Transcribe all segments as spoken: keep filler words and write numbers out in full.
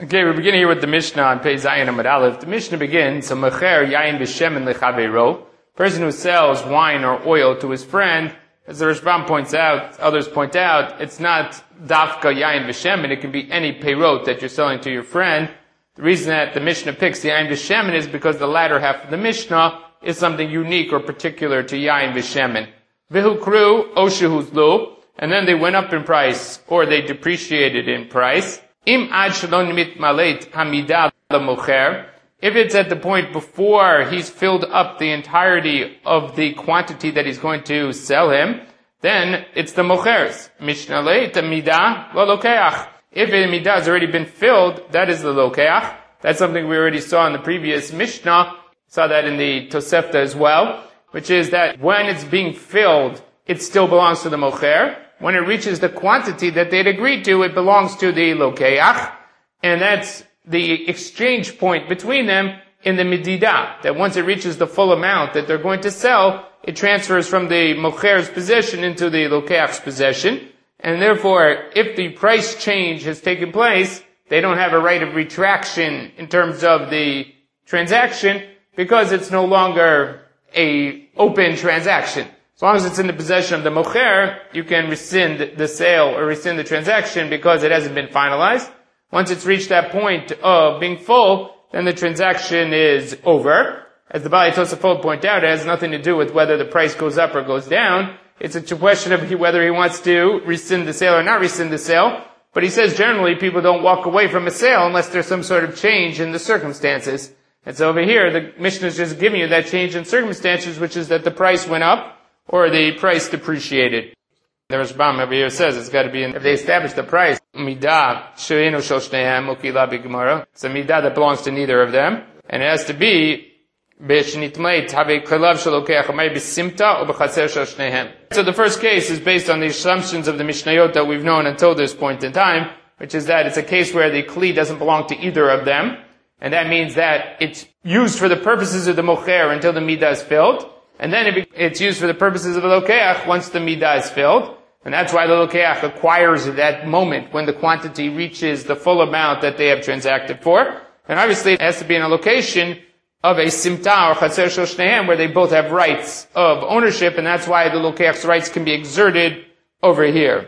Okay, we're beginning here with the Mishnah on Pei Zayin Amud Aleph. The Mishnah begins, a mecher yayin b'shemen lechaveiro, person who sells wine or oil to his friend. As the Rashbam points out, others point out, it's not dafka yayin b'shemen, it can be any peirot that you're selling to your friend. The reason that the Mishnah picks the yayin b'shemen is because the latter half of the Mishnah is something unique or particular to yayin b'shemen. Vihu kru oshehu lu, and then they went up in price, or they depreciated in price. Im ad shalon mitmalet hamidah lemocher, if it's at the point before he's filled up the entirety of the quantity that he's going to sell him, then it's the mocher's. Mishnaleit hamidah lokeach. If the midah has already been filled, that is the lokeach. That's something we already saw in the previous Mishnah. Saw that in the Tosefta as well, which is that when it's being filled, it still belongs to the mocher. When it reaches the quantity that they'd agreed to, it belongs to the lokeach, and that's the exchange point between them in the mididah, that once it reaches the full amount that they're going to sell, it transfers from the mocher's possession into the lokeach's possession, and therefore, if the price change has taken place, they don't have a right of retraction in terms of the transaction, because it's no longer a open transaction. As long as it's in the possession of the mocher, you can rescind the sale or rescind the transaction because it hasn't been finalized. Once it's reached that point of being full, then the transaction is over. As the Baalei Tosafot point out, it has nothing to do with whether the price goes up or goes down. It's a question of whether he wants to rescind the sale or not rescind the sale. But he says generally people don't walk away from a sale unless there's some sort of change in the circumstances. And so over here, the Mishnah is just giving you that change in circumstances, which is that the price went up, or the price depreciated. The Rashbam over here says it's got to be in, if they establish the price, midah she'einu shel shneihem ukila b'gemara. It's a midah that belongs to neither of them, and it has to be b'shnitmeit have kalav shel lokeach amay b'simta or b'chaser shel shneihem. So the first case is based on the assumptions of the Mishnayot that we've known until this point in time, which is that it's a case where the kli doesn't belong to either of them, and that means that it's used for the purposes of the mocher until the midah is filled. And then it, it's used for the purposes of the lokeach once the midah is filled. And that's why the lokeach acquires at that moment when the quantity reaches the full amount that they have transacted for. And obviously it has to be in a location of a simta or chaser shel shneihem where they both have rights of ownership, and that's why the lokech's rights can be exerted over here.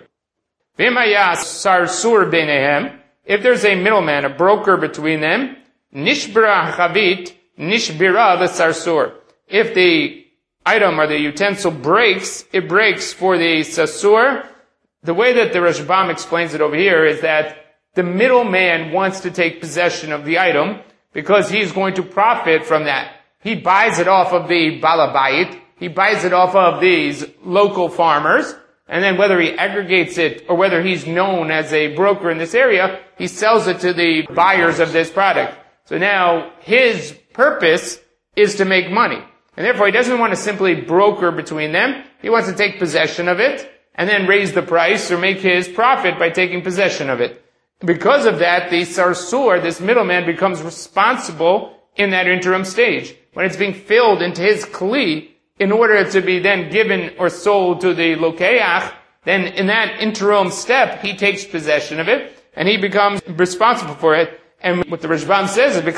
Sarsur beinehem, if there's a middleman, a broker between them, nishbira chavit, nishbira the sarsur. If the item or the utensil breaks, it breaks for the sasur. The way that the Rashbam explains it over here is that the middleman wants to take possession of the item because he's going to profit from that. He buys it off of the balabayit, he buys it off of these local farmers, and then whether he aggregates it or whether he's known as a broker in this area, he sells it to the buyers of this product. So now his purpose is to make money. And therefore, he doesn't want to simply broker between them. He wants to take possession of it and then raise the price or make his profit by taking possession of it. Because of that, the sarsur, this middleman, becomes responsible in that interim stage. When it's being filled into his kli, in order to be then given or sold to the lokeach, then in that interim step, he takes possession of it and he becomes responsible for it. And what the Rashbam says is,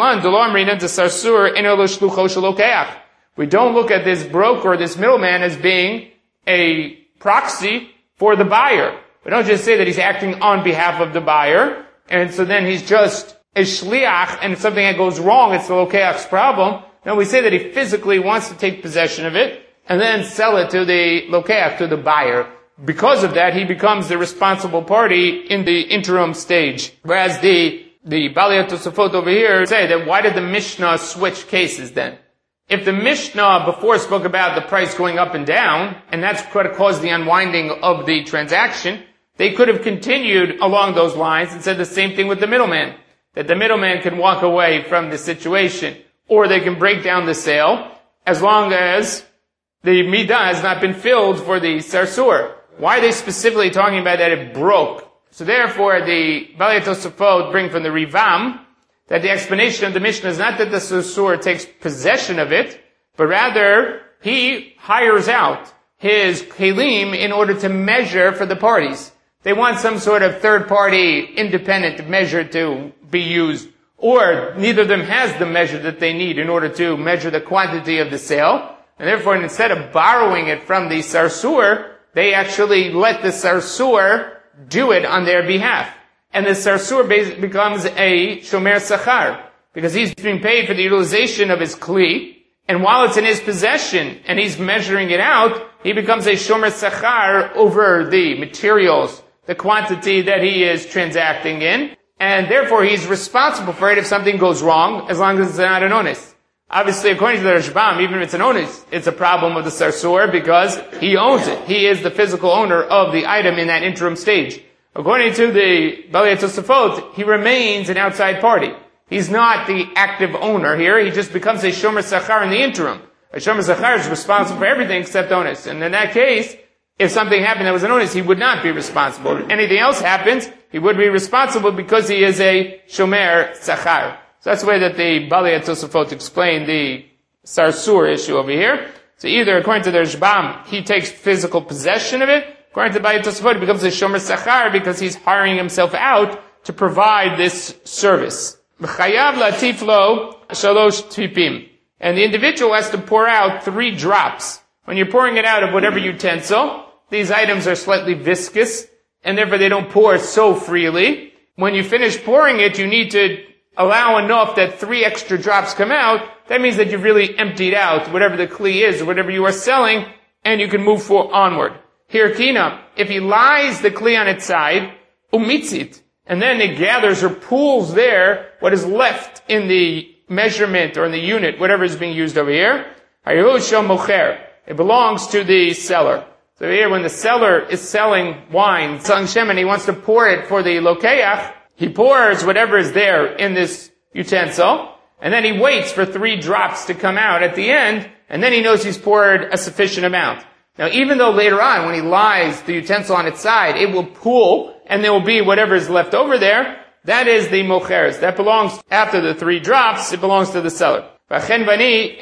we don't look at this broker, this middleman, as being a proxy for the buyer. We don't just say that he's acting on behalf of the buyer, and so then he's just a shliach, and if something that goes wrong, it's the lokeach's problem. No, we say that he physically wants to take possession of it, and then sell it to the lokeach, to the buyer. Because of that, he becomes the responsible party in the interim stage. Whereas the The Baalei Tosafot over here say that why did the Mishnah switch cases then? If the Mishnah before spoke about the price going up and down, and that's what caused the unwinding of the transaction, they could have continued along those lines and said the same thing with the middleman. That the middleman can walk away from the situation, or they can break down the sale, as long as the midah has not been filled for the sarsur. Why are they specifically talking about that it broke? So therefore, the Baalei Tosafot bring from the Rivam that the explanation of the Mishnah is not that the sarsur takes possession of it, but rather he hires out his kelim in order to measure for the parties. They want some sort of third-party independent measure to be used, or neither of them has the measure that they need in order to measure the quantity of the sale. And therefore, instead of borrowing it from the sarsur, they actually let the sarsur do it on their behalf. And the sarsur becomes a shomer sachar, because he's being paid for the utilization of his kli, and while it's in his possession and he's measuring it out, he becomes a shomer sachar over the materials, the quantity that he is transacting in, and therefore he's responsible for it if something goes wrong, as long as it's not an onus. Obviously, according to the Rashbam, even if it's an onus, it's a problem with the sarsur because he owns it. He is the physical owner of the item in that interim stage. According to the Balei Tosafot, he remains an outside party. He's not the active owner here. He just becomes a shomer sachar in the interim. A shomer sachar is responsible for everything except onus. And in that case, if something happened that was an onus, he would not be responsible. If anything else happens, he would be responsible because he is a shomer sachar. So that's the way that the Balei Tosafot explained the sarsur issue over here. So either, according to the Rashbam, he takes physical possession of it. According to the Balei Tosafot, he becomes a shomer sachar because he's hiring himself out to provide this service. Chayav latif lo shalosh tipim. And the individual has to pour out three drops. When you're pouring it out of whatever utensil, these items are slightly viscous, and therefore they don't pour so freely. When you finish pouring it, you need to allow enough that three extra drops come out. That means that you've really emptied out whatever the kli is, or whatever you are selling, and you can move for onward. Here, Kina, if he lies the kli on its side, umitzit, and then it gathers or pools there what is left in the measurement or in the unit, whatever is being used over here. It belongs to the seller. So here, when the seller is selling wine, selling shemen, he wants to pour it for the lokeach, he pours whatever is there in this utensil, and then he waits for three drops to come out at the end, and then he knows he's poured a sufficient amount. Now, even though later on, when he lies the utensil on its side, it will pool, and there will be whatever is left over there, that is the mocheres. That belongs, after the three drops, it belongs to the seller. The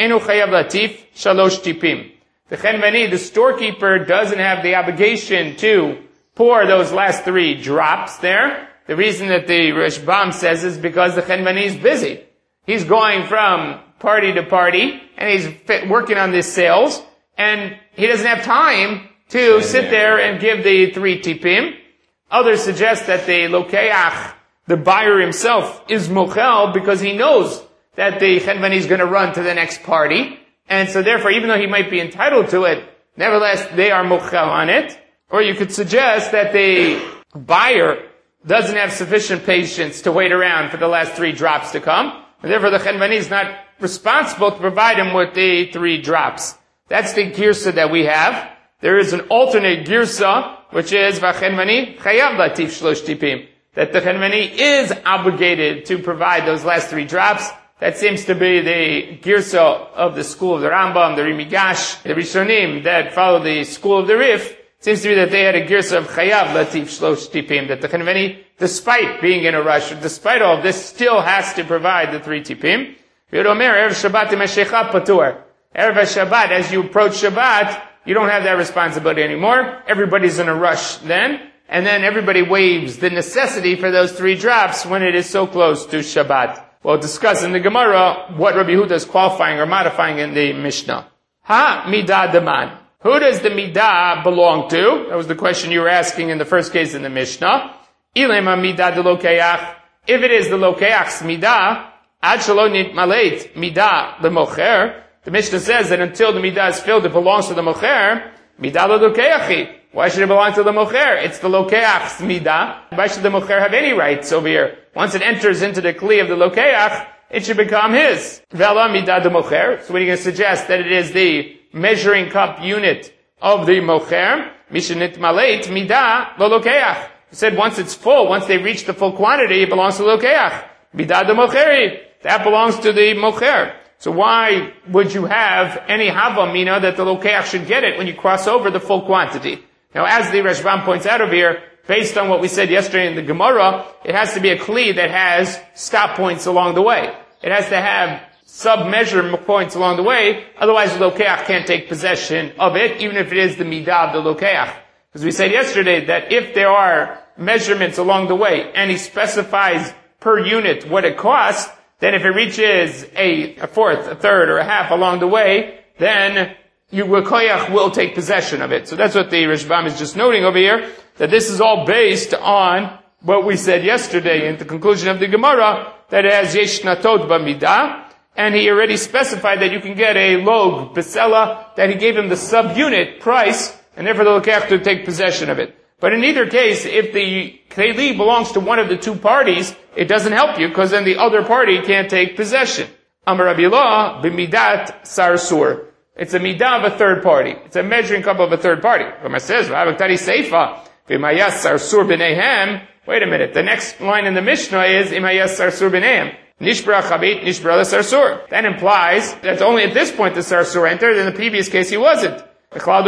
chenvani, the storekeeper, doesn't have the obligation to pour those last three drops there. The reason that the Rashbam says is because the chenvani is busy. He's going from party to party, and he's working on these sales, and he doesn't have time to sit there and give the three tipim. Others suggest that the lokeach, the buyer himself, is mochel because he knows that the chenvani is going to run to the next party. And so therefore, even though he might be entitled to it, nevertheless, they are mochel on it. Or you could suggest that the buyer doesn't have sufficient patience to wait around for the last three drops to come. And therefore, the chenvani is not responsible to provide him with the three drops. That's the girsa that we have. There is an alternate girsa, which is v'chenvani chayav latif shlosh tipim, that the chenvani is obligated to provide those last three drops. That seems to be the girsa of the school of the Rambam, the Rimigash, the Rishonim that follow the school of the Rif. It seems to be that they had a girsa of chayav latif shlosh tipim, that the chenvani, despite being in a rush, despite all of this, still has to provide the three tipim. V'yomer erev Shabbat imeshecha patur. Erev Shabbat, as you approach Shabbat, you don't have that responsibility anymore. Everybody's in a rush then. And then everybody waives the necessity for those three drops when it is so close to Shabbat. We'll discuss in the Gemara what Rabbi Yehuda is qualifying or modifying in the Mishnah. Ha midah deman. Who does the midah belong to? That was the question you were asking in the first case in the Mishnah. Ilema midah de lokeach. If it is the lokeach's midah, ad shelo nitmalet midah lemocher. The Mishnah says that until the midah is filled, it belongs to the mocher. Midah lokeachi. Why should it belong to the mocher? It's the lokeach's midah. Why should the mocher have any rights over here? Once it enters into the kli of the lokeach, it should become his. Vela midah de mocher. So what are you going to suggest? That it is the measuring cup unit of the mocher. Mishnit malet midah lo lokeach. He said once it's full, once they reach the full quantity, it belongs to the lokeach. Midah de mocheri. That belongs to the mocher. So why would you have any hava mina that the lokeach should get it when you cross over the full quantity? Now, as the Rashbam points out over here, based on what we said yesterday in the Gemara, it has to be a kli that has stop points along the way. It has to have sub-measure points along the way, otherwise the lokeach can't take possession of it, even if it is the midah of the lokeach. Because we said yesterday that if there are measurements along the way, and he specifies per unit what it costs, then if it reaches a, a fourth, a third, or a half along the way, then you koyach will take possession of it. So that's what the Rashbam is just noting over here, that this is all based on what we said yesterday in the conclusion of the Gemara, that it has yesh natot b'midah, and he already specified that you can get a log besela, that he gave him the subunit price, and therefore the lokech to take possession of it. But in either case, if the keli belongs to one of the two parties, it doesn't help you, because then the other party can't take possession. Amar Rabbi Elah b'midat sarsur. It's a midah of a third party. It's a measuring cup of a third party. Rama says, "V'avaktari seifa b'mayas sarsur b'neihem." Wait a minute. The next line in the Mishnah is "Imayas sarsur b'neihem." Nishbra chabit, nishbra the sarsur. That implies that only at this point the sarsur entered. In the previous case, he wasn't. From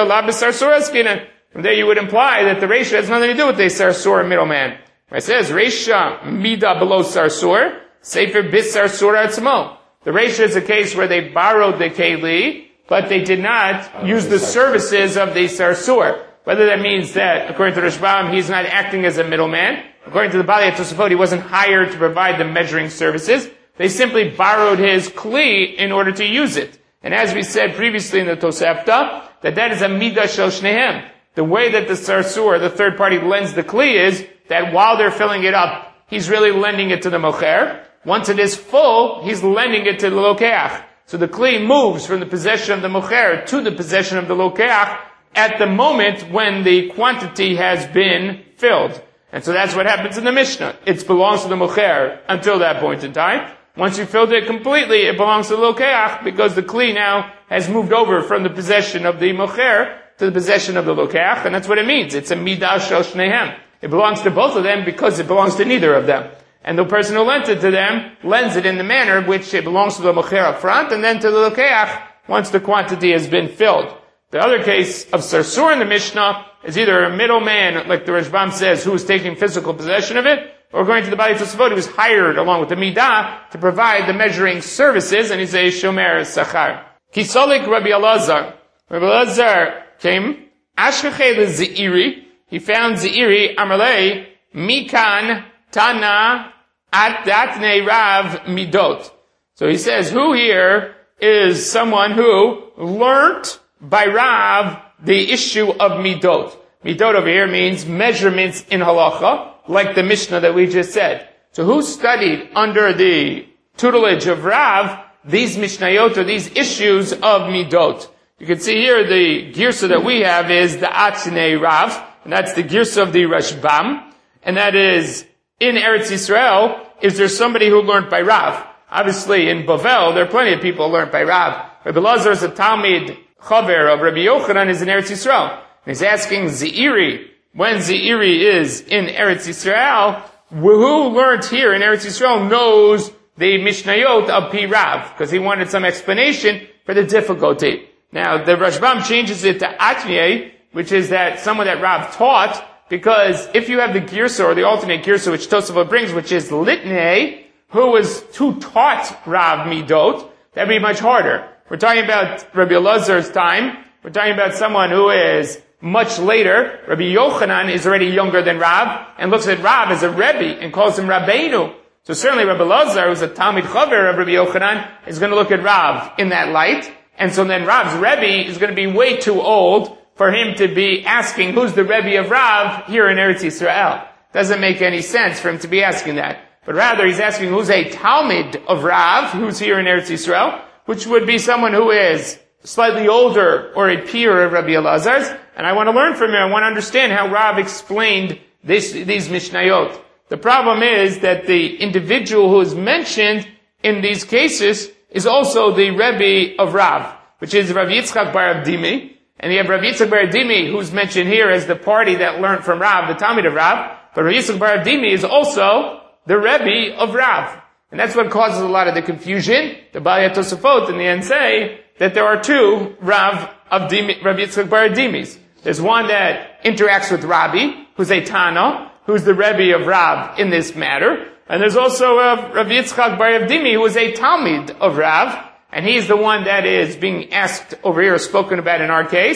there, you would imply that the reisha has nothing to do with the sarsur middleman. It says reisha mida below sarsur, sefer bis sarsur atzmo. The reisha is a case where they borrowed the keli, but they did not use the services of the sarsur. Whether that means that, according to Rashbam, he's not acting as a middleman. According to the Bali Tosafot, he wasn't hired to provide the measuring services. They simply borrowed his kli in order to use it. And as we said previously in the Tosefta, that that is a midah shel shnehem. The way that the sarsur, the third party, lends the kli is that while they're filling it up, he's really lending it to the mocher. Once it is full, he's lending it to the lokeach. So the kli moves from the possession of the mocher to the possession of the lokeach at the moment when the quantity has been filled. And so that's what happens in the Mishnah. It belongs to the mocher until that point in time. Once you filled it completely, it belongs to the lokeach, because the kli now has moved over from the possession of the mocher to the possession of the lokeach, and that's what it means. It's a midah shel shnehem. It belongs to both of them because it belongs to neither of them. And the person who lent it to them lends it in the manner in which it belongs to the mocher up front, and then to the lokeach once the quantity has been filled. The other case of sarsur in the Mishnah is either a middleman, like the Rashbam says, who is taking physical possession of it, or going to the Bali Tosafot, he was hired along with the midah to provide the measuring services, and he's a shomer sachar. Kisolik Rabbi Elazar. Rabbi Elazar came, Ashkechei Zeiri, he found Zeiri, Amalei, Mikan, Tana, Atdatne Rav Midot. So he says, who here is someone who learnt by Rav the issue of midot? Midot over here means measurements in halacha, like the Mishnah that we just said. So who studied under the tutelage of Rav these Mishnayot, or these issues of midot? You can see here the girsa that we have is the Atznei Rav, and that's the girsa of the Rashbam, and that is, in Eretz Yisrael, is there somebody who learned by Rav? Obviously, in Bavel, there are plenty of people who learned by Rav. Rabbi Elazar is a Talmid Chaver of Rabbi Yochanan, is in Eretz Yisrael. And he's asking Zeiri, when Zeiri is in Eretz Yisrael, who learned here in Eretz Yisrael knows the Mishnayot of Pi Rav, because he wanted some explanation for the difficulty. Now, the Rashbam changes it to Atnyeh, which is that someone that Rav taught, because if you have the girsa, or the alternate girsa, which Tosafot brings, which is Litnei, who was who taught Rav Midot, that'd be much harder. We're talking about Rabbi Elazar's time. We're talking about someone who is much later. Rabbi Yochanan is already younger than Rav, and looks at Rav as a Rebbe, and calls him Rabbeinu. So certainly Rabbi Elazar, who's a Talmid Chaver of Rabbi Yochanan, is going to look at Rav in that light. And so then Rav's Rebbe is going to be way too old for him to be asking who's the Rebbe of Rav here in Eretz Yisrael. Doesn't make any sense for him to be asking that. But rather he's asking who's a Talmid of Rav, who's here in Eretz Yisrael, which would be someone who is slightly older or a peer of Rabbi Elazar's. And I want to learn from him. I want to understand how Rav explained this, these Mishnayot. The problem is that the individual who is mentioned in these cases is also the Rebbe of Rav, which is Rav Yitzchak bar Avdimi. And you have Rav Yitzchak bar Avdimi, who's mentioned here as the party that learned from Rav, the Talmid of Rav. But Rav Yitzchak bar Avdimi is also the Rebbe of Rav. And that's what causes a lot of the confusion. The Bali Tosafot in the end say that there are two Rav Avdimi, Rav Yitzchak bar Avdimis. There's one that interacts with Rabbi, who's a Tana, who's the Rebbe of Rav in this matter. And there's also uh, Rav Yitzchak bar Avdimi, who is a Talmid of Rav, and he's the one that is being asked over here, spoken about in our case,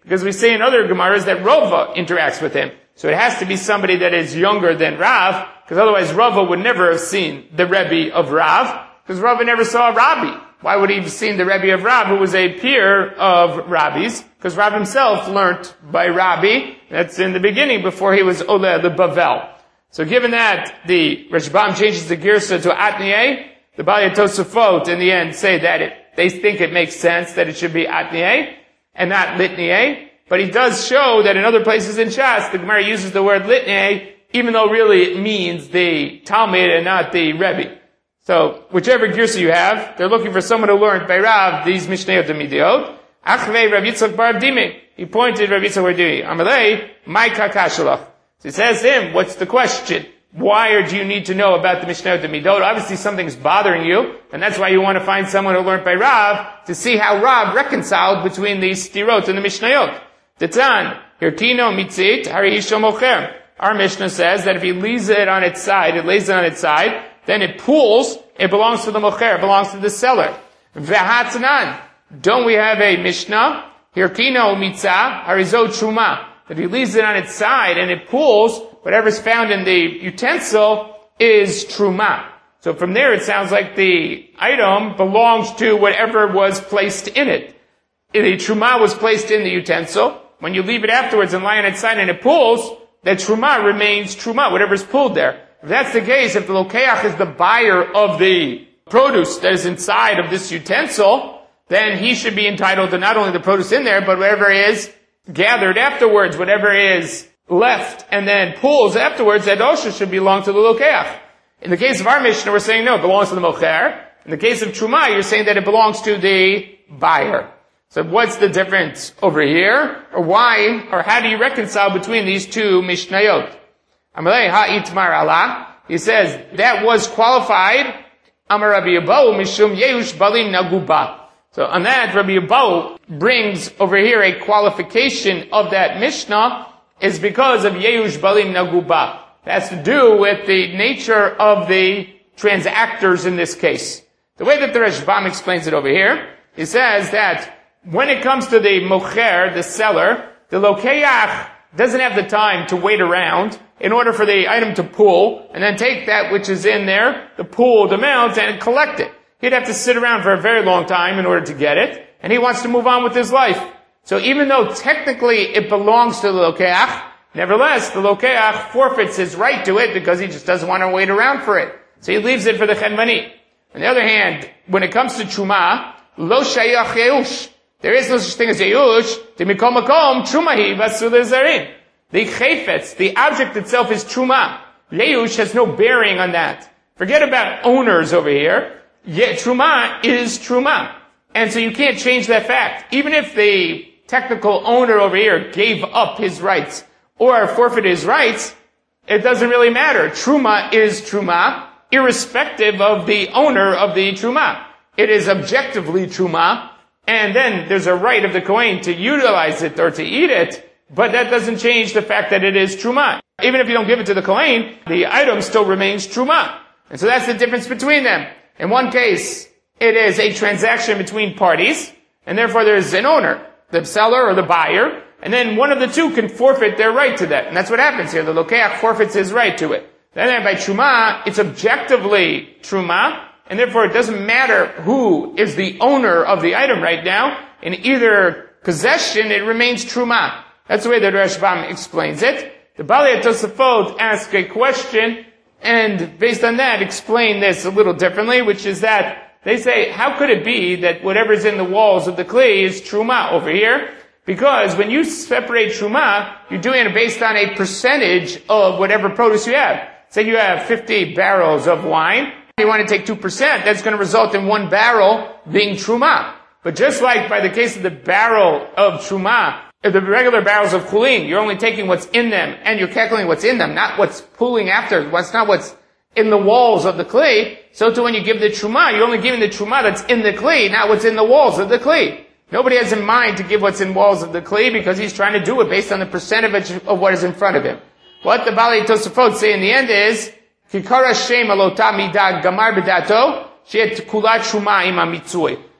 Because we say in other Gemaras that Rava interacts with him. So it has to be somebody that is younger than Rav, because otherwise Rava would never have seen the Rebbe of Rav, because Rava never saw Rabbi. Why would he have seen the Rebbe of Rav, who was a peer of Rabbi's? Because Rav himself learnt by Rabbi. That's in the beginning, before he was Oleh the Bavel. So given that the Rashbam changes the Girsa to Atnieh, the Balei Tosafot in the end say that it, they think it makes sense that it should be Atnieh and not Litnieh. But he does show that in other places in Shas, the Gemara uses the word Litnieh, even though really it means the Talmud and not the Rebbe. So, whichever Girsa you have, they're looking for someone who learned by Rav these Mishnayot and Midiot. Achvei Rav Yitzchak bar Dimi. He pointed Rav Yitzchak bar Dimi. Amalei, my kakashalach. So he says to him, what's the question? Why do you need to know about the Mishnayot and Midot? Obviously something's bothering you, and that's why you want to find someone who learned by Rav to see how Rav reconciled between these stirot and the Mishnayot. Tetzan, Hirkino mitzit, harihisho mocher. Our Mishnah says that if he leaves it on its side, it lays it on its side, then it pools, it belongs to the mocher, it belongs to the seller. V'hatzanan. Don't we have a Mishnah? Hirkino mitzah, harizo truma. That if he leaves it on its side and it pools, whatever's found in the utensil is truma. So from there it sounds like the item belongs to whatever was placed in it. If the truma was placed in the utensil, when you leave it afterwards and lie on its side and it pools, that truma remains truma, whatever's pooled there. If that's the case, if the lokeach is the buyer of the produce that is inside of this utensil, then he should be entitled to not only the produce in there, but whatever is gathered afterwards, whatever is left and then pools afterwards, that also should belong to the lokeach. In the case of our Mishnah, we're saying no, it belongs to the mocher. In the case of truma, you're saying that it belongs to the buyer. So what's the difference over here? Or why, or how do you reconcile between these two Mishnayot? Amalei ha'itmar Allah. He says, that was qualified. Amar Rabbi Abahu mishum yeush balim naguba. So on that, Rabbi Abahu brings over here a qualification of that Mishnah is because of yeush balim naguba. It has to do with the nature of the transactors in this case. The way that the Rashbam explains it over here, he says that when it comes to the mocher, the seller, the lokeach doesn't have the time to wait around in order for the item to pool and then take that which is in there, the pooled amount, and collect it. He'd have to sit around for a very long time in order to get it, and he wants to move on with his life. So even though technically it belongs to the lokeach, nevertheless, the lokeach forfeits his right to it because he just doesn't want to wait around for it. So he leaves it for the chenvani. On the other hand, when it comes to truma, lo shayach yeush. There is no such thing as yeush. The mikom makom trumahi vasul zarin. The chayfetz, the object itself is truma. Yeush has no bearing on that. Forget about owners over here. Yet truma is truma. And so you can't change that fact. Even if the technical owner over here gave up his rights or forfeited his rights, it doesn't really matter. Truma is truma, irrespective of the owner of the truma. It is objectively truma, and then there's a right of the Kohen to utilize it or to eat it, but that doesn't change the fact that it is truma. Even if you don't give it to the Kohen, the item still remains truma. And so that's the difference between them. In one case, it is a transaction between parties, and therefore there's an owner, the seller or the buyer, and then one of the two can forfeit their right to that. And that's what happens here. The lokeach forfeits his right to it. Then by truma, it's objectively truma, and therefore it doesn't matter who is the owner of the item right now. In either possession, it remains truma. That's the way that Rashbam explains it. The Balei Tosafot asks a question, and based on that, explain this a little differently, which is that they say, how could it be that whatever's in the walls of the kli is truma over here? Because when you separate truma, you're doing it based on a percentage of whatever produce you have. Say you have fifty barrels of wine. You want to take two percent, that's going to result in one barrel being truma. But just like by the case of the barrel of truma, the regular barrels of chulin, you're only taking what's in them, and you're calculating what's in them, not what's pooling after, what's not what's in the walls of the kli. So too when you give the truma, you're only giving the truma that's in the kli, not what's in the walls of the kli. Nobody has in mind to give what's in walls of the kli because he's trying to do it based on the percentage of what is in front of him. What the Balei Tosafot say in the end is, Kikara Shem alota midah gamar b'dato she'et kulat truma im hamitzui.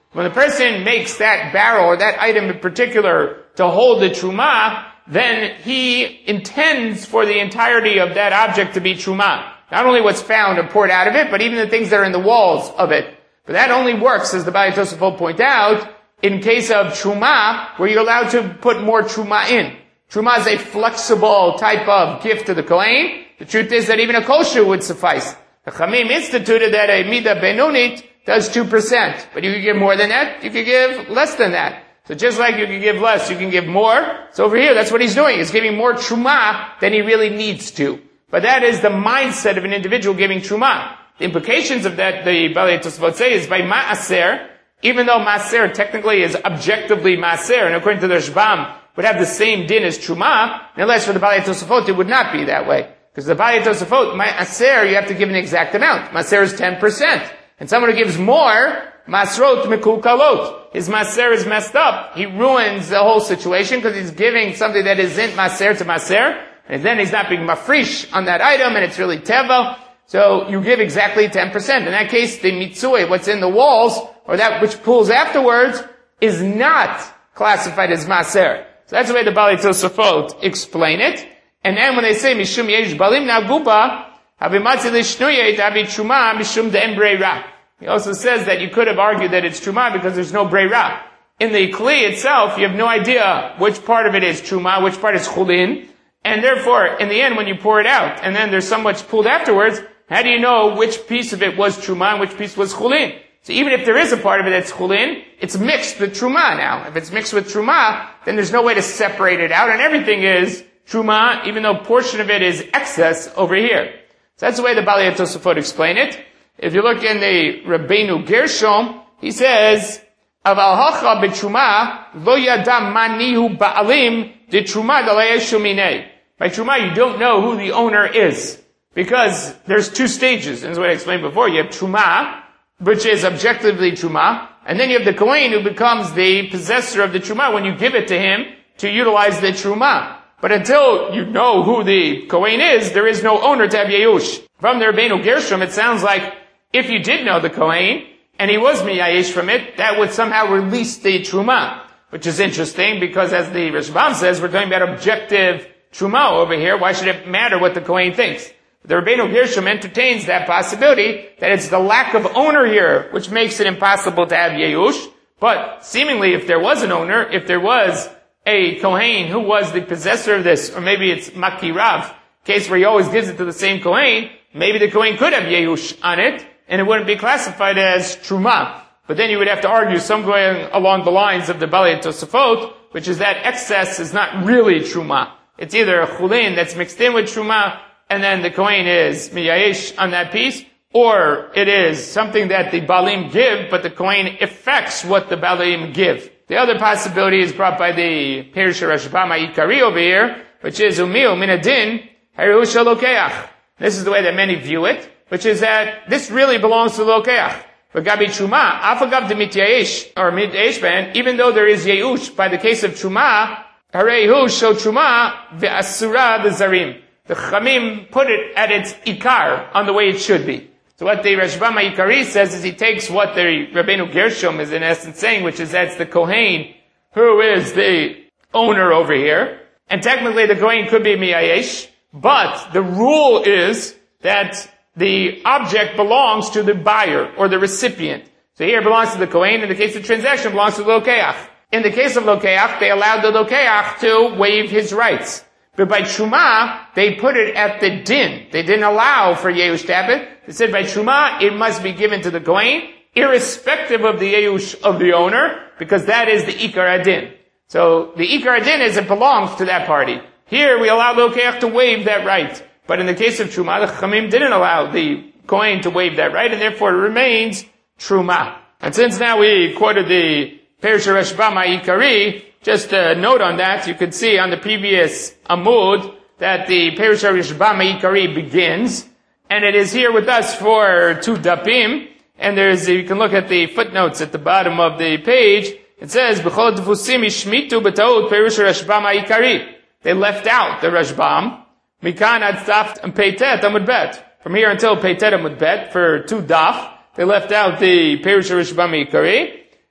When the person makes that barrel or that item in particular to hold the truma, then he intends for the entirety of that object to be truma. Not only what's found and poured out of it, but even the things that are in the walls of it. But that only works, as the Baalei Tosafot point out, in case of truma, where you're allowed to put more truma in. Truma is a flexible type of gift to the Kohen. The truth is that even a kosher would suffice. The Chamim instituted that a midah benunit does two percent. But you can give more than that, you can give less than that. So just like you can give less, you can give more. So over here, that's what he's doing. He's giving more truma than he really needs to. But that is the mindset of an individual giving truma. The implications of that, the Baalei Tosafot say, is by ma'aser, even though ma'aser technically is objectively ma'aser, and according to the Rashbam, would have the same din as truma, unless for the Baalei Tosafot it would not be that way. Because the Baalei Tosafot, ma'aser, you have to give an exact amount. Ma'aser is ten percent. And someone who gives more, masrot mekulkalot. His maser is messed up. He ruins the whole situation because he's giving something that isn't maser to maser. And then he's not being mafrish on that item, and it's really teva. So you give exactly ten percent. In that case, the mitzui, what's in the walls, or that which pulls afterwards, is not classified as maser. So that's the way the Baalei Tosafot explain it. And then when they say mishum yesh balim naguba, havimatzi lishnuye tavi truma mishum de'en breira. He also says that you could have argued that it's truma because there's no breira. In the kli itself, you have no idea which part of it is truma, which part is chulin. And therefore, in the end, when you pour it out, and then there's so much pulled afterwards, how do you know which piece of it was truma and which piece was chulin? So even if there is a part of it that's chulin, it's mixed with truma now. If it's mixed with truma, then there's no way to separate it out, and everything is truma, even though a portion of it is excess over here. So that's the way the Baalei Tosafot explain it. If you look in the Rabbeinu Gershom, he says, Aval hacha b'truma lo yadam manihu ba'alim de truma d'layeshu minei. By truma, you don't know who the owner is. Because there's two stages. And that's what I explained before. You have truma, which is objectively truma, and then you have the Kohen who becomes the possessor of the truma when you give it to him to utilize the truma. But until you know who the Kohen is, there is no owner to have Yeush. From the Rabbeinu Gershom, it sounds like if you did know the Kohen, and he was miyayish from it, that would somehow release the truma. Which is interesting, because as the Rashbam says, we're talking about objective truma over here. Why should it matter what the Kohen thinks? The Rabbeinu Gershom entertains that possibility, that it's the lack of owner here, which makes it impossible to have Yeush. But seemingly, if there was an owner, if there was a Kohen who was the possessor of this, or maybe it's Makirav, case where he always gives it to the same Kohen, maybe the Kohen could have Yeush on it, and it wouldn't be classified as Truma. But then you would have to argue some going along the lines of the Baalei Tosafot, which is that excess is not really Truma. It's either a Chulin that's mixed in with Truma, and then the Kohen is Miyayish on that piece, or it is something that the Baalim give, but the Kohen affects what the Baalim give. The other possibility is brought by the Perush Rashbam Ikari over here, which is Umiu Minadin Haru Shalokeach. This is the way that many view it, which is that this really belongs to the Lokeach. But Gabi Truma, Afagav de Mityayish, or Mityayish Ben, even though there is Yeush, by the case of Truma, Harehu Shel Truma Ve'asura B'Zarim. The Chamim put it at its Ikar, on the way it should be. So what the Rashbam Ikari says is he takes what the Rabbeinu Gershom is in essence saying, which is that's the Kohen who is the owner over here. And technically the Kohen could be Miyayesh, but the rule is that the object belongs to the buyer or the recipient. So here it belongs to the Kohen. In the case of transaction, it belongs to the Lokeach. In the case of Lokeach, they allowed the Lokeach to waive his rights. But by Truma, they put it at the din. They didn't allow for Yeush to happen. They said by Truma, it must be given to the Kohen, irrespective of the Yeush of the owner, because that is the Ikar Adin. So the Ikar Adin is it belongs to that party. Here, we allow the Lokeach to waive that right. But in the case of Truma, the Chamim didn't allow the Kohen to waive that right, and therefore it remains Truma. And since now we quoted the Perush Rashbam Ikari, just a note on that, you could see on the previous Amud that the Perush Rashbam Ikari begins, and it is here with us for two dapim, and there's, you can look at the footnotes at the bottom of the page. It says, B'chol Tefusim Ishmitu B'taut Perush Rashbam Ikari. They left out the Rashbam. Mikan ad Taft and Peitet Amud Bet. From here until Peitet Amud Bet, for two daf, they left out the Perush Rashbam Ikari.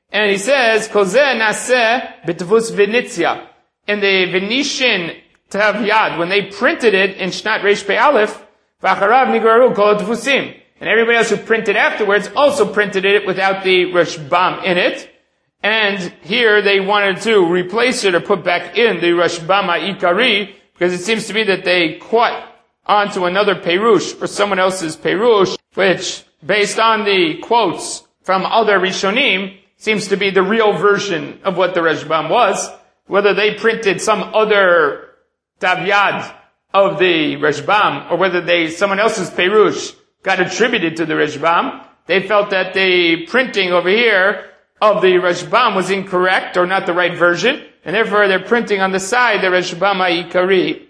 And he says, Kozeh naseh b'tavus Venetia. In the Venetian Tav Yad, when they printed it in Shnat Reish Pei Aleph, v'acharav nigraru kol tfusim. And everybody else who printed afterwards also printed it without the Rashbam in it. And here they wanted to replace it or put back in the Rashbam Ha'ikari, because it seems to be that they caught onto another Perush or someone else's Perush, which, based on the quotes from other Rishonim, seems to be the real version of what the Rashbam was. Whether they printed some other Tavyad of the Rashbam, or whether they, someone else's Perush got attributed to the Rashbam, they felt that the printing over here of the Rashbam was incorrect, or not the right version, and therefore they're printing on the side the Rashbam Ha'ikari.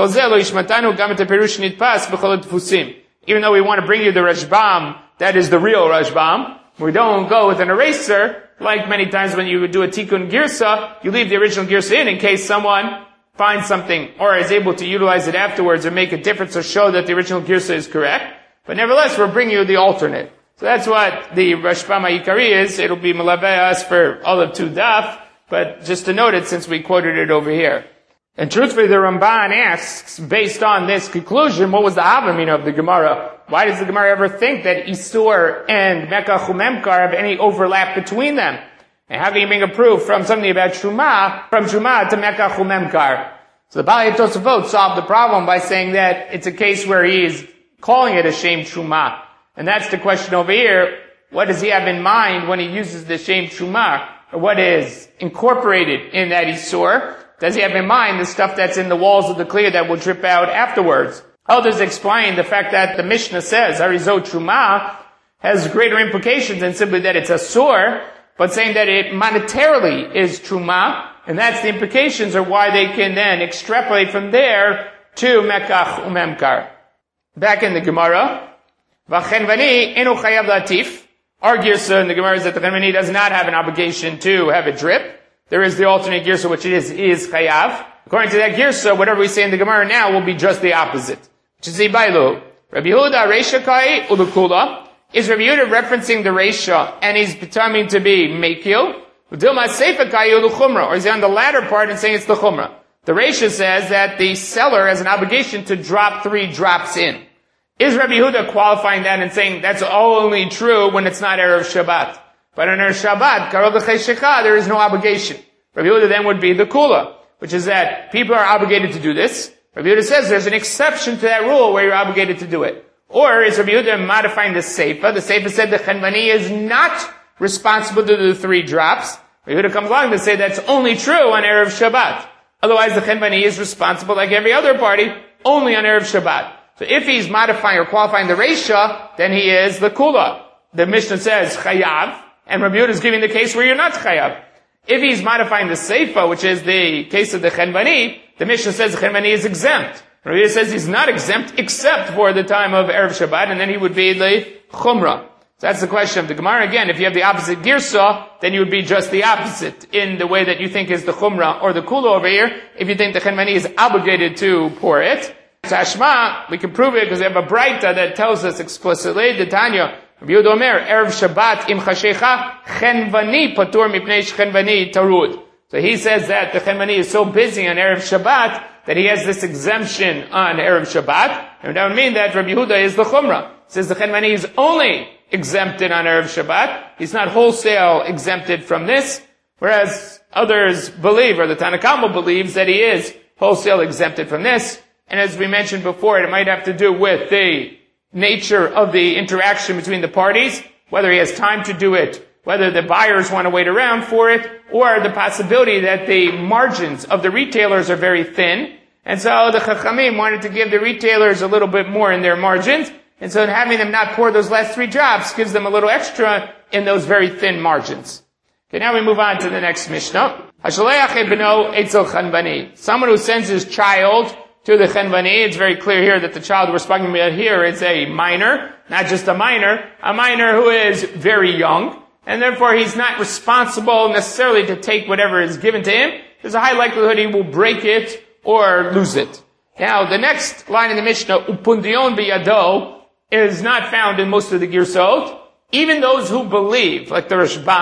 Even though we want to bring you the Rashbam, that is the real Rashbam, we don't go with an eraser, like many times when you do a Tikkun Girsa, you leave the original Girsa in in case someone finds something, or is able to utilize it afterwards, or make a difference, or show that the original Girsa is correct. But nevertheless, we're bringing you the alternate. So that's what the Rashbam Ha'ikari is. It'll be Malaveh us for all of two daf, but just to note it since we quoted it over here. And truthfully, the Ramban asks, based on this conclusion, what was the Havamina of the Gemara? Why does the Gemara ever think that Isur and Mekach Umemkar have any overlap between them? And how can you bring a proof from something about Truma, from Truma to Mekach Umemkar? So the Balei Tosafot solved the problem by saying that it's a case where he is calling it a Shem Truma. And that's the question over here. What does he have in mind when he uses the Shem Truma? Or what is incorporated in that Isur? Does he have in mind the stuff that's in the walls of the Kliyah that will drip out afterwards? Others explain the fact that the Mishnah says, Harizot Truma, has greater implications than simply that it's a sur, but saying that it monetarily is Truma, and that's the implications or why they can then extrapolate from there to Mekach Umemkar. Back in the Gemara, V'chenvani enu chayav latif. Our girsa in the Gemara is that the chenvani does not have an obligation to have a drip. There is the alternate girsa, which is, is chayav. According to that girsa, whatever we say in the Gemara now will be just the opposite. Which is Ibailu. Rabbi Yehuda Reisha Kai Ulukula. Is Rabbi Yehuda referencing the Reisha and he's determined to be Mekil? Udilma Seifa Kai Uluchumra. Or is he on the latter part and saying it's the Chumra? The Reisha says that the seller has an obligation to drop three drops in. Is Rabbi Yehuda qualifying that and saying that's only true when it's not Erev Shabbat? But on Erev Shabbat, Karol D'Chei there is no obligation. Rabbi Yehuda then would be the Kula, which is that people are obligated to do this. Rabbi Yehuda says there's an exception to that rule where you're obligated to do it. Or is Rabbi Yehuda modifying the Seifa? The Seifa said the Chenvani is not responsible to do the three drops. Rabbi Yehuda comes along to say that's only true on Erev Shabbat. Otherwise the Chenvani is responsible like every other party, only on Erev Shabbat. So if he's modifying or qualifying the Reisha, then he is the Kula. The Mishnah says Chayav, and Rabbi Yehuda is giving the case where you're not Chayav. If he's modifying the Seifa, which is the case of the Chenvani, the Mishnah says the Chenvani is exempt. Rabbi Yehuda says he's not exempt except for the time of Erev Shabbat, and then he would be the Chumrah. So that's the question of the Gemara. Again, if you have the opposite Girsa, then you would be just the opposite in the way that you think is the Chumrah or the Kula over here. If you think the Chenvani is obligated to pour it, Tashma, we can prove it because we have a Braita that tells us explicitly, the Tanya, Rabbi Yehuda Omer, Erev Shabbat im chashecha, chenvani patur mipnei chenvani tarud. So he says that the chenvani is so busy on Erev Shabbat that he has this exemption on Erev Shabbat. And that would mean that Rabbi Yehuda is the Chumrah. He says the chenvani is only exempted on Erev Shabbat. He's not wholesale exempted from this, whereas others believe, or the Tanna Kamma believes, that he is wholesale exempted from this. And as we mentioned before, it might have to do with the nature of the interaction between the parties, whether he has time to do it, whether the buyers want to wait around for it, or the possibility that the margins of the retailers are very thin. And so the Chachamim wanted to give the retailers a little bit more in their margins, and so having them not pour those last three drops gives them a little extra in those very thin margins. Okay, now we move on to the next Mishnah. Someone who sends his child to the Chenvani, it's very clear here that the child we're speaking about here is a minor, not just a minor, a minor who is very young, and therefore he's not responsible necessarily to take whatever is given to him. There's a high likelihood he will break it or lose it. Now, the next line in the Mishnah, Upundion biyado, is not found in most of the Girsot. Even those who believe, like the Rashbam,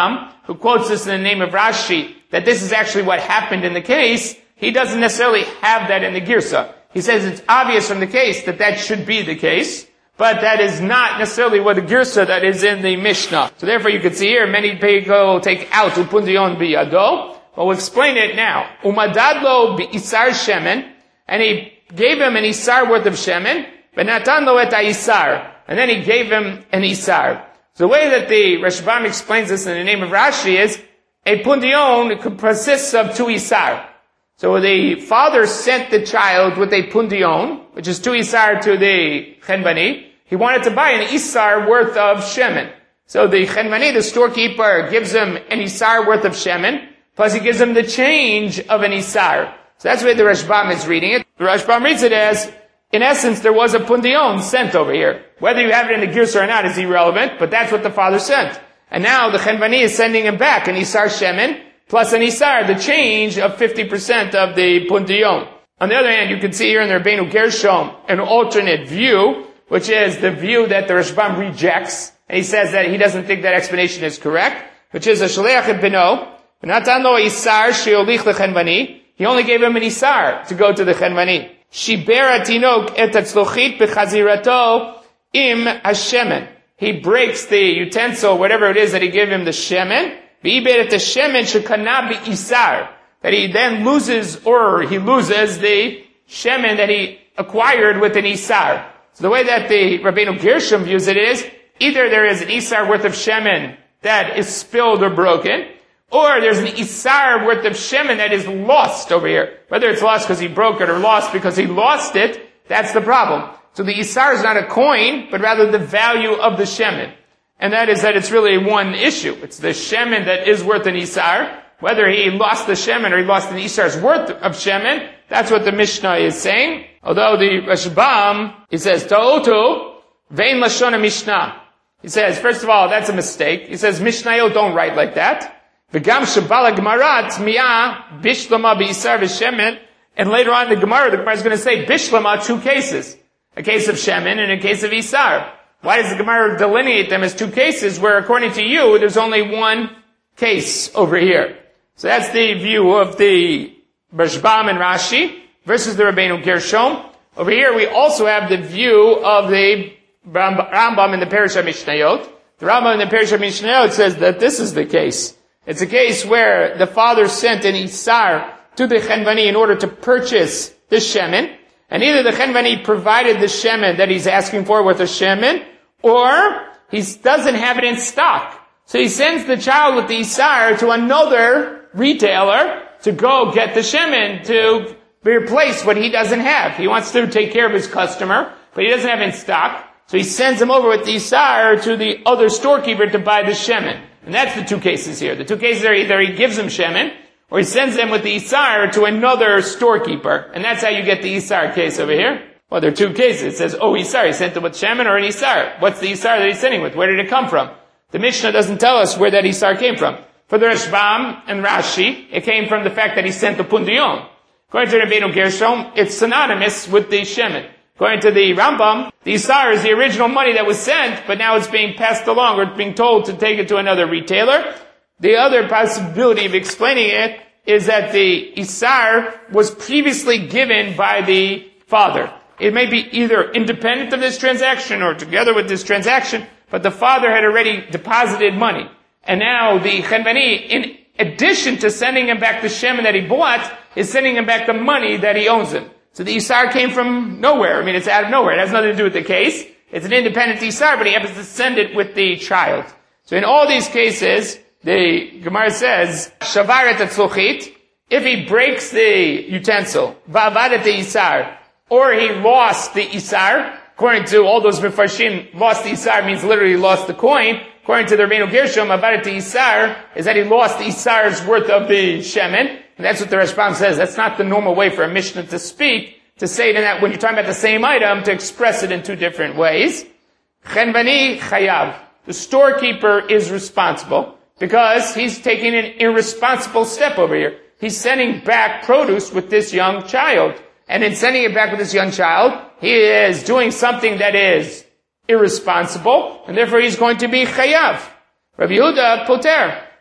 who quotes this in the name of Rashi, that this is actually what happened in the case, he doesn't necessarily have that in the Girsa. He says it's obvious from the case that that should be the case, but that is not necessarily what the Girsa that is in the Mishnah. So therefore you can see here, many people take out Upundion biyado, but we'll explain it now. Umadadlo bi'isar shemen, and he gave him an isar worth of shemen, but natanlo et isar, and then he gave him an isar. So the way that the Rashbam explains this in the name of Rashi is, a pundion consists of two isar. So the father sent the child with a pundion, which is two isar to the chenbani. He wanted to buy an isar worth of shemen. So the chenbani, the storekeeper, gives him an isar worth of shemen, plus he gives him the change of an isar. So that's the way the Rashbam is reading it. The Rashbam reads it as, in essence, there was a pundion sent over here. Whether you have it in the Girsa or not is irrelevant, but that's what the father sent. And now the chenbani is sending him back an isar shemen, plus an isar, the change of fifty percent of the pundion. On the other hand, you can see here in the Rabbeinu Gershom an alternate view, which is the view that the Rashbam rejects, and he says that he doesn't think that explanation is correct, which is a shaleach et beno, v'natan lo isar she'olich lechenbani. He only gave him an isar to go to the chenbani. Shiber atinok et hatzlochit bechazirato im hashemen. He breaks the utensil, whatever it is that he gave him, the shemen, v'iber et hashemen shekana bi'isar, that he then loses, or he loses the shemen that he acquired with an isar. So the way that the Rabbeinu Gershom views it is, either there is an isar worth of shemen that is spilled or broken, or there's an isar worth of shemen that is lost over here. Whether it's lost because he broke it or lost because he lost it, that's the problem. So the isar is not a coin, but rather the value of the shemen. And that is that it's really one issue. It's the shemen that is worth an isar. Whether he lost the shemen or he lost an isar's worth of shemen, that's what the Mishnah is saying. Although the Rashbam, he says, Ta'otu, vein lashon Mishnah. He says, first of all, that's a mistake. He says, Mishnayot don't write like that. V'gam shabala gemarat mi'ah bishlama b'isar v'shemen. And later on in the Gemara, the Gemara is going to say, bishlama, two cases. A case of shemen and a case of isar. Why does the Gemara delineate them as two cases where, according to you, there's only one case over here? So that's the view of the Rashbam and Rashi versus the Rabbeinu Gershom. Over here we also have the view of the Rambam in the Parish of Mishnayot. The Rambam in the Parish of Mishnayot says that this is the case. It's a case where the father sent an isar to the chenbani in order to purchase the shemen, and either the chenbani provided the shemen that he's asking for with the shemen, or he doesn't have it in stock. So he sends the child with the isar to another retailer to go get the shemen to replace what he doesn't have. He wants to take care of his customer, but he doesn't have it in stock. So he sends him over with the isar to the other storekeeper to buy the shemen. And that's the two cases here. The two cases are either he gives him shemen, or he sends them with the isar to another storekeeper. And that's how you get the isar case over here. Well, there are two cases. It says, oh, isar, he sent him with shemen or an isar. What's the isar that he's sending with? Where did it come from? The Mishnah doesn't tell us where that isar came from. For the Rashbam and Rashi, it came from the fact that he sent the pundion. According to Rabbeinu Gershom, it's synonymous with the shemen. According to the Rambam, the isar is the original money that was sent, but now it's being passed along, or it's being told to take it to another retailer. The other possibility of explaining it is that the isar was previously given by the father. It may be either independent of this transaction or together with this transaction, but the father had already deposited money. And now the chenbani, in addition to sending him back the shemen that he bought, is sending him back the money that he owns him. So the isar came from nowhere. I mean, it's out of nowhere. It has nothing to do with the case. It's an independent isar, but he happens to send it with the child. So in all these cases, the Gemara says, Shavaret etzlochit, if he breaks the utensil, va'avadet the isar, or he lost the isar, according to all those mefarshim, lost the isar means literally lost the coin. According to the Rabbeinu Gershom, avadet the isar is that he lost the isar's worth of the shemen. And that's what the Rashbam says. That's not the normal way for a Mishnah to speak, to say that when you're talking about the same item, to express it in two different ways. Chenbani chayav. The storekeeper is responsible because he's taking an irresponsible step over here. He's sending back produce with this young child. And in sending it back with this young child, he is doing something that is irresponsible, and therefore he's going to be chayav. Rabbi Yehuda poter.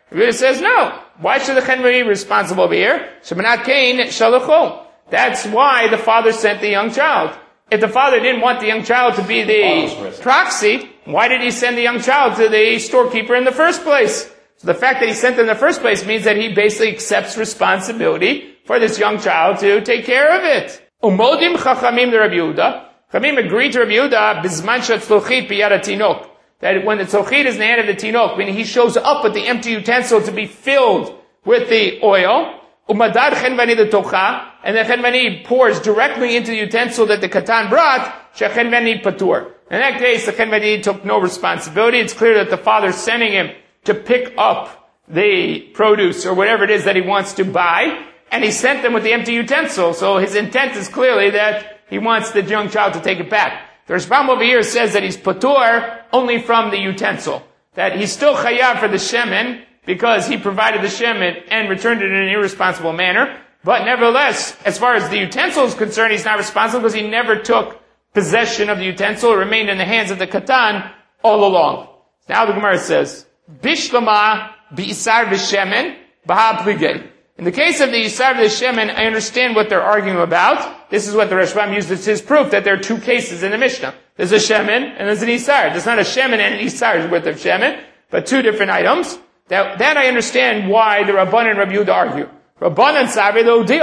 Rabbi Yehuda says, no. Why should the Chenvani be responsible over here? Shemanat Kain Shalacho. That's why the father sent the young child. If the father didn't want the young child to be the proxy, why did he send the young child to the storekeeper in the first place? So the fact that he sent them in the first place means that he basically accepts responsibility for this young child to take care of it. Umodim chachamim to Rabbi Yehuda. Chachamim agreed to Rabbi Yehuda, bizman shetzlochit biyad tinok. That when the tzlochit is in the hand of the tinok, meaning he shows up with the empty utensil to be filled with the oil, umadad chenvani the tocha, and the chenvani pours directly into the utensil that the katan brought, shechenvani patur. In that case, the chenvani took no responsibility. It's clear that the father is sending him to pick up the produce or whatever it is that he wants to buy, and he sent them with the empty utensil. So his intent is clearly that he wants the young child to take it back. The Rashbam over here says that he's patur only from the utensil. That he's still chayav for the shemen because he provided the shemen and returned it in an irresponsible manner. But nevertheless, as far as the utensil is concerned, he's not responsible because he never took possession of the utensil. It remained in the hands of the katan all along. Now the Gemara says, Bishlama bi'isar v'shemen b'ha pligei. In the case of the Isar v'shemen, I understand what they're arguing about. This is what the Rashbam used as his proof, that there are two cases in the Mishnah. There's a shemen and there's an Isar. There's not a shemen and an Isar's worth of shemen, but two different items. That, that I understand why the Rabban and Rabbi Yehuda argue. Rabban Savre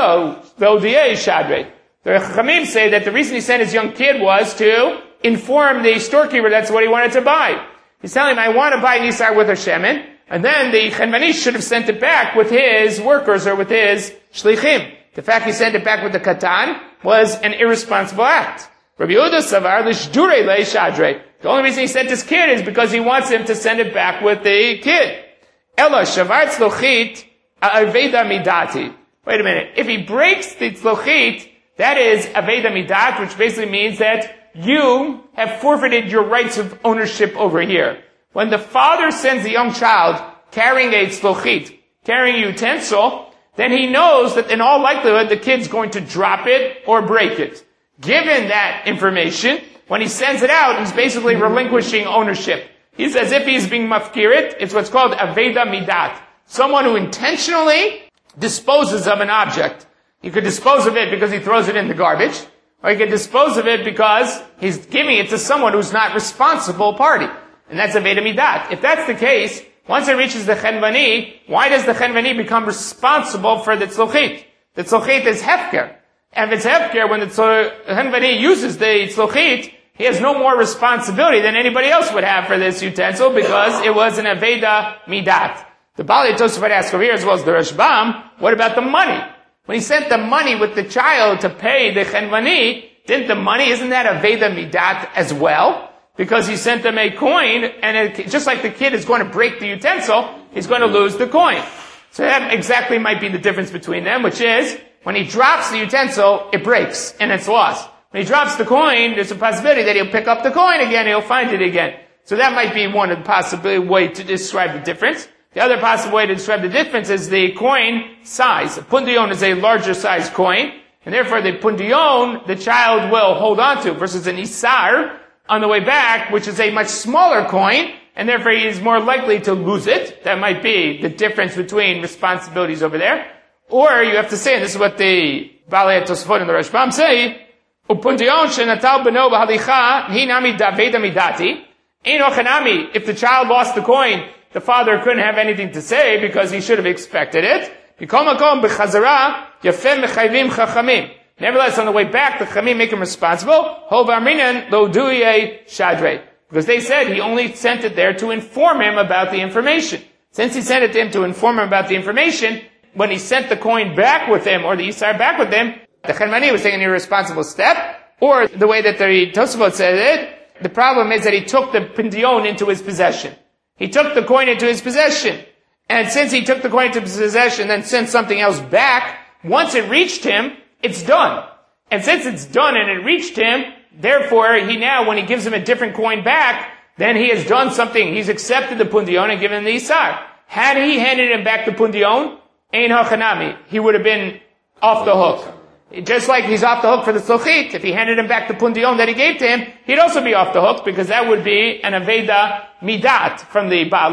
L'Odiyeh Shadre. The Chachamim say that the reason he sent his young kid was to inform the storekeeper that's what he wanted to buy. He's telling him, I want to buy an Isar with a shemen, and then the Chenvani should have sent it back with his workers or with his shlichim. The fact he sent it back with the katan was an irresponsible act. Rabbi Yehuda Savar L'Shdurei Le'Shadre. The only reason he sent his kid is because he wants him to send it back with the kid. Ella Shavar Tzlochit Aveda Midati. Wait a minute. If he breaks the Tzlochit, that is Aveda Midat, which basically means that you have forfeited your rights of ownership over here. When the father sends a young child carrying a tzlochit, carrying a utensil, then he knows that in all likelihood the kid's going to drop it or break it. Given that information, when he sends it out, he's basically relinquishing ownership. He's as if he's being mafkirit. It's what's called aveda midat. Someone who intentionally disposes of an object. He could dispose of it because he throws it in the garbage, or he could dispose of it because he's giving it to someone who's not responsible party. And that's aveda midat. If that's the case, once it reaches the chenvani, why does the chenvani become responsible for the tzlochit? The tzlochit is hefker. And if it's hefker, when the chenvani uses the tzlochit, he has no more responsibility than anybody else would have for this utensil because it was an aveda midat. The Bali Tosafot asks over here, as well as the Rashbam, what about the money? When he sent the money with the child to pay the chenvani, didn't the money, isn't that aveda midat as well? Because he sent them a coin, and it, just like the kid is going to break the utensil, he's going to lose the coin. So that exactly might be the difference between them, which is, when he drops the utensil, it breaks, and it's lost. When he drops the coin, there's a possibility that he'll pick up the coin again, he'll find it again. So that might be one of the possible way to describe the difference. The other possible way to describe the difference is the coin size. A pundion is a larger size coin, and therefore the pundion, the child will hold on to, versus an isar, on the way back, which is a much smaller coin, and therefore he is more likely to lose it. That might be the difference between responsibilities over there. Or you have to say, and this is what the Balei Tosafot and the Rashbam say, Upundion shenatal beno b'halicha hinami daveda midati. Ein ochanami. If the child lost the coin, the father couldn't have anything to say because he should have expected it. B'kol makom b'chazara yafem mechayvim chachamim. Nevertheless, on the way back, the Chamim make him responsible. Hovarminan lo duye shadre. Because they said he only sent it there to inform him about the information. Since he sent it to him to inform him about the information, when he sent the coin back with him, or the Isar back with him, the Chenvani was taking an irresponsible step. Or the way that the Tosafot said it, the problem is that he took the pindion into his possession. He took the coin into his possession. And since he took the coin into his possession, then sent something else back, once it reached him, it's done. And since it's done and it reached him, therefore, he now, when he gives him a different coin back, then he has done something. He's accepted the pundion and given him the Isar. Had he handed him back the pundion, ein hachanami, he would have been off the hook. Just like he's off the hook for the tzlochit, if he handed him back the pundion that he gave to him, he'd also be off the hook because that would be an aveda midat from the Baalim.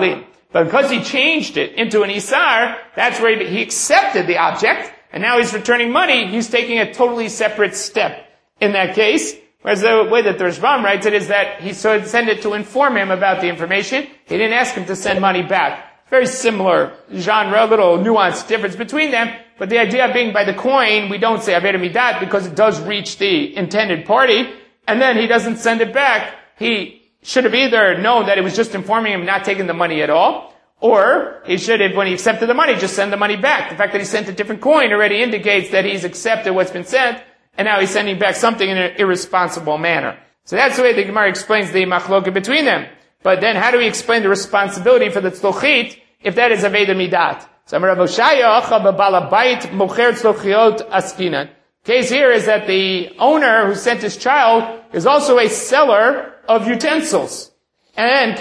But because he changed it into an isar, that's where he, he accepted the object, and now he's returning money. He's taking a totally separate step in that case. Whereas the way that the Rashbam writes it is that he sent it to inform him about the information. He didn't ask him to send money back. Very similar genre, a little nuanced difference between them. But the idea being by the coin, we don't say Aveda Midat because it does reach the intended party. And then he doesn't send it back. He should have either known that it was just informing him not taking the money at all, or he should have, when he accepted the money, just send the money back. The fact that he sent a different coin already indicates that he's accepted what's been sent, and now he's sending back something in an irresponsible manner. So that's the way the Gemara explains the machloket between them. But then how do we explain the responsibility for the tzlochit if that is Aveda Midat? So Amar Rav Oshaya, Acha b'bala bayit mocher tzlochiot askinan. Case here is that the owner who sent his child is also a seller of utensils. And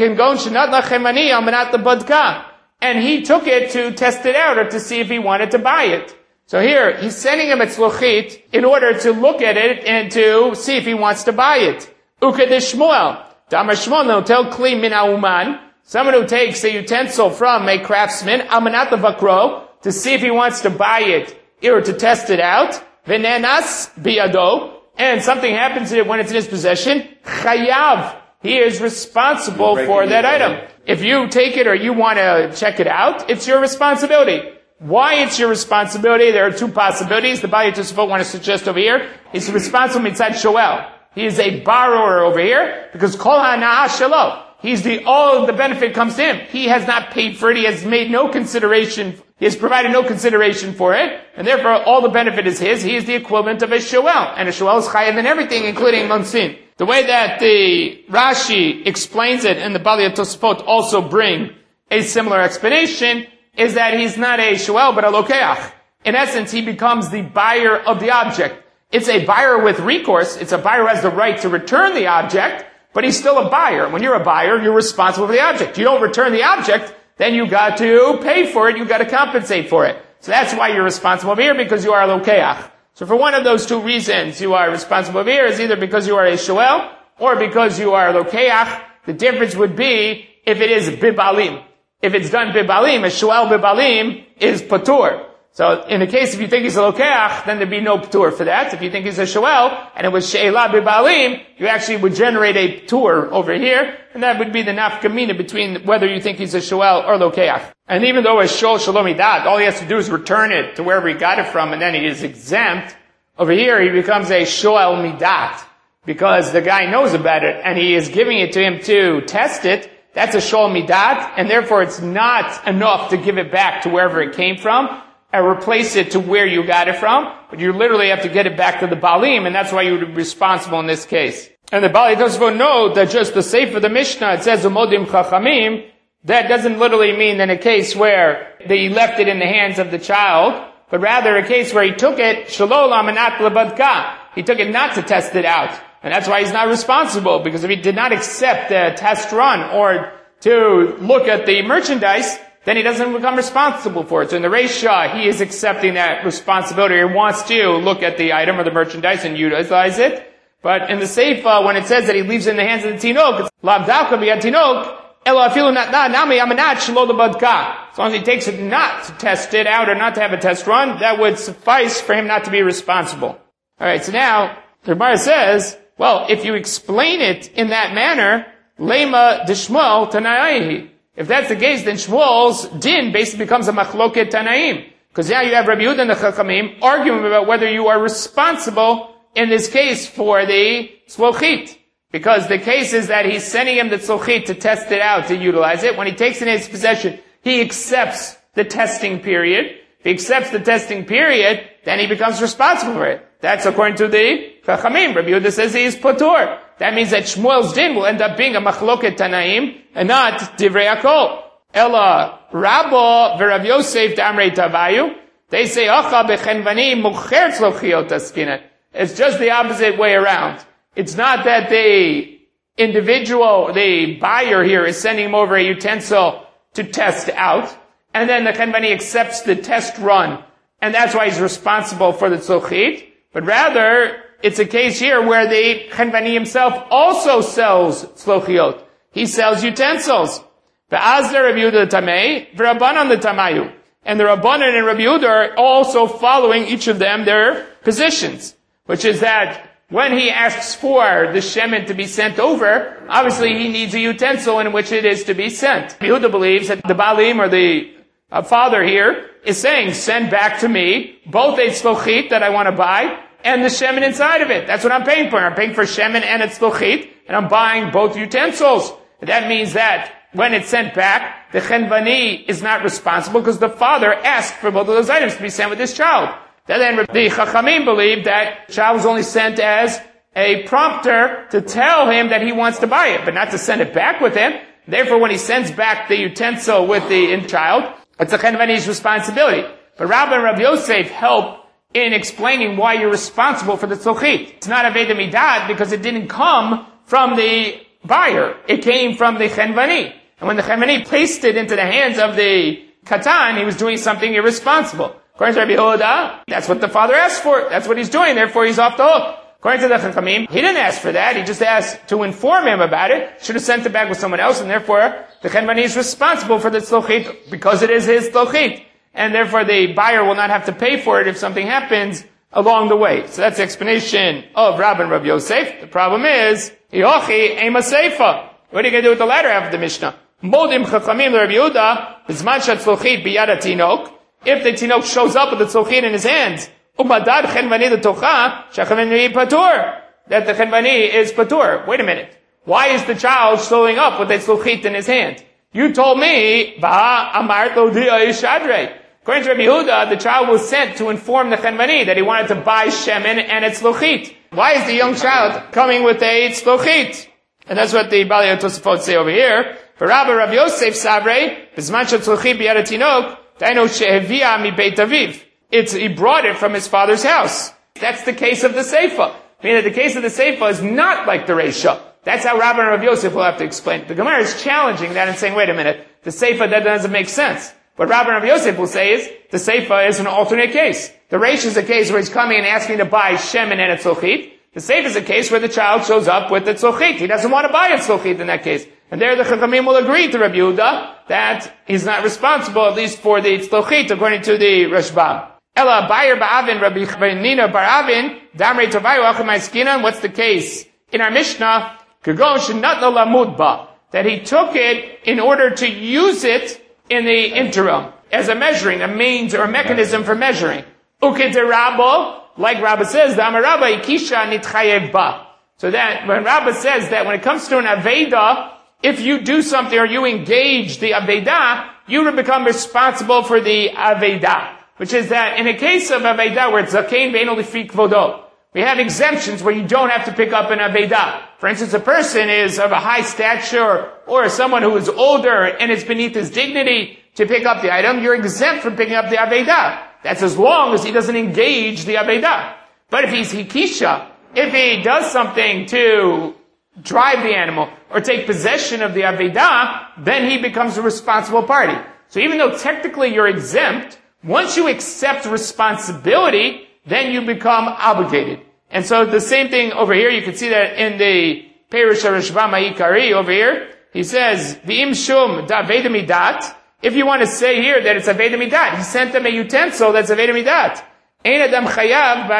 and he took it to test it out or to see if he wanted to buy it. So here, he's sending him a tzlochit in order to look at it and to see if he wants to buy it. Ukedish Shmuel. Damar Shmuel no tel kli min ha'uman. Someone who takes a utensil from a craftsman, amanat vakro, to see if he wants to buy it or to test it out. Venenas biado. And something happens to it when it's in his possession. Chayav. He is responsible for that item. If you take it or you want to check it out, it's your responsibility. Why it's your responsibility? There are two possibilities. The Bali Tosafot want to suggest over here. He's responsible mitzad shoel. He is a borrower over here because kol ha'na'ah shelo. He's the, all the benefit comes to him. He has not paid for it. He has made no consideration. He has provided no consideration for it. And therefore all the benefit is his. He is the equivalent of a shoel. And a shoel is chayav in everything, including monsin. The way that the Rashi explains it and the Bali Tosafot also bring a similar explanation is that he's not a shoel but a lokeach. In essence, he becomes the buyer of the object. It's a buyer with recourse. It's a buyer who has the right to return the object, but he's still a buyer. When you're a buyer, you're responsible for the object. You don't return the object, then you got to pay for it, you got to compensate for it. So that's why you're responsible here, because you are a lokeach. So for one of those two reasons, you are responsible here is either because you are a shoel or because you are a lokeach. The difference would be if it is bibalim. If it's done bibalim, a shoel bibalim is patur. So in the case if you think he's a lokeach, then there'd be no patur for that. If you think he's a shoel and it was she'ela bibalim, you actually would generate a patur over here, and that would be the nafkamina between whether you think he's a shoel or lokeach. And even though a shol shalom midat, all he has to do is return it to wherever he got it from, and then he is exempt. Over here, he becomes a shoel midat because the guy knows about it and he is giving it to him to test it. That's a shoel midat, and therefore it's not enough to give it back to wherever it came from and replace it to where you got it from, but you literally have to get it back to the balim, and that's why you would be responsible in this case. And the Bali Tosafot know that just the seif of the Mishnah, it says umodim chachamim, that doesn't literally mean in a case where they left it in the hands of the child, but rather a case where he took it shelo lamanat lebadka. He took it not to test it out. And that's why he's not responsible, because if he did not accept the test run or to look at the merchandise, then he doesn't become responsible for it. So in the Reisha, he is accepting that responsibility. He wants to look at the item or the merchandise and utilize it. But in the Seifa, when it says that he leaves it in the hands of the Tinok, it's lav davka b'yad Tinok, elo afilu natna nami amanat shelo lebadka. As long as he takes it not to test it out or not to have a test run, that would suffice for him not to be responsible. Alright, so now, the Gemara says, well, if you explain it in that manner, lema d'shmuel tanaihi. If that's the case, then Shmuel's din basically becomes a machloket tanaim. Because now you have Rabbi Yehuda and the Chachamim arguing about whether you are responsible in this case for the tzlochit. Because the case is that he's sending him the tzlochit to test it out, to utilize it. When he takes it in his possession, he accepts the testing period. If he accepts the testing period, then he becomes responsible for it. That's according to the Chachamim. Rabbi Yehuda says he is patur. That means that Shmuel's din will end up being a machloket tanaim and not divrei hakol. Ella Rabbo v'Rav Yosef d'amrei tavayu. They say acha bechenvani mucher tzlochiot askinan. It's just the opposite way around. It's not that the individual, the buyer here, is sending him over a utensil to test out, and then the chenvani accepts the test run, and that's why he's responsible for the tzlochit. But rather, it's a case here where the chenvani himself also sells tzlochiot. He sells utensils. Ve'azler Rabbi Yehuda the Tamei, v'Rabbanan the Tamayu. And the Rabbanan and Rabbi Yehuda are also following each of them their positions, which is that when he asks for the shemen to be sent over, obviously he needs a utensil in which it is to be sent. Yehuda believes that the Balim, or the uh, father here, is saying, send back to me both a tzlochit that I want to buy and the shemen inside of it. That's what I'm paying for. I'm paying for shemen and a tzlochit, and I'm buying both utensils. That means that when it's sent back, the chenvani is not responsible because the father asked for both of those items to be sent with his child. Then the Chachamim believe that the child was only sent as a prompter to tell him that he wants to buy it, but not to send it back with him. Therefore, when he sends back the utensil with the child, it's the chenvani's responsibility. But Rabbi and Rabbi Yosef help in explaining why you're responsible for the tzlochit. It's not aveda midat because it didn't come from the buyer. It came from the chenvani. And when the chenvani placed it into the hands of the katan, he was doing something irresponsible. According to Rabbi Yehuda, that's what the father asked for. That's what he's doing. Therefore, he's off the hook. According to the Chachamim, he didn't ask for that. He just asked to inform him about it. Should have sent it back with someone else, and therefore, the chenvani is responsible for the tzlochit because it is his tzlochit. And therefore, the buyer will not have to pay for it if something happens along the way. So that's the explanation of Rabbi and Rabbi Yosef. The problem is, Yochi ema seifa. What are you going to do with the latter half of the Mishnah? Modim Chachamim Rabbi Yehuda, bizman shatzlochit biyad tinok. If the tinok shows up with the tzlochit in his hands, umadad chenvani l'tocha, shachenvani patur, that the chenvani is patur. Wait a minute. Why is the child showing up with the tzlochit in his hand? You told me, Baha amart lo diya ishadrei. According to Rabbi Yehuda, the child was sent to inform the chenvani that he wanted to buy shemen and its tzlochit. Why is the young child coming with a tzlochit? And that's what the Balei Tosafot say over here. For Rabbi Rabbi Yosef Sabrei, bizman shatzlochit biyad tinok, it's, he brought it from his father's house. That's the case of the Seifa. Meaning the case of the Seifa is not like the Reisha. That's how Rabbi and Rabbi Yosef will have to explain it. The Gemara is challenging that and saying, wait a minute, the Seifa, that doesn't make sense. What Rabbi and Rabbi Yosef will say is, the Seifa is an alternate case. The Reisha is a case where he's coming and asking to buy shemen and a tzlochit. The Seifa is a case where the child shows up with the tzlochit. He doesn't want to buy a tzlochit in that case. And there the Chachamim will agree to Rabbi Yehuda that he's not responsible, at least for the tzlochit, according to the Rashbam. Ela Bayer Ba'avin, Rabbi Nina Baravin, Damrei Tovayu Achamai Skinan. What's the case? In our Mishnah, Kagon Shenatno Lamudba, that he took it in order to use it in the interim, as a measuring, a means or a mechanism for measuring. Uketerabo, like Rabbi says, the Amar Rabba Ikisha Nitchayev Ba. So that, when Rabbi says that when it comes to an Aveda, if you do something or you engage the Aveda, you will become responsible for the Aveda. Which is that in a case of Aveda where it's Zakein Beino Lifi Kvodo, we have exemptions where you don't have to pick up an Aveda. For instance, a person is of a high stature or someone who is older and it's beneath his dignity to pick up the item, you're exempt from picking up the Aveda. That's as long as he doesn't engage the Aveda. But if he's Hikisha, if he does something to drive the animal or take possession of the Aveda, then he becomes a responsible party. So even though technically you're exempt, once you accept responsibility, then you become obligated. And so the same thing over here, you can see that in the Perush HaRashbam HaIkari over here, he says, V'im shum da Aveda midat. If you want to say here that it's Aveda midat, he sent them a utensil that's Aveda midat. Ein adam chayav